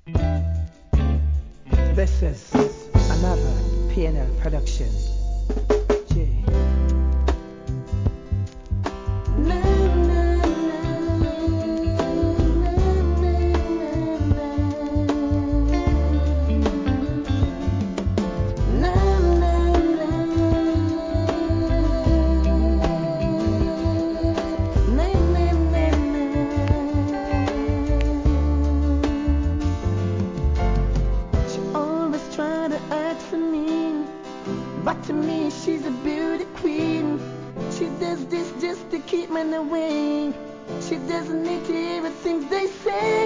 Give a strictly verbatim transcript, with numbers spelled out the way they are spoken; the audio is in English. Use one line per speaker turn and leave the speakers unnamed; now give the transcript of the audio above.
This is another P N L production. J.
But to me, she's a beauty queen. She does this just to keep me away. She doesn't need to hear the things they say.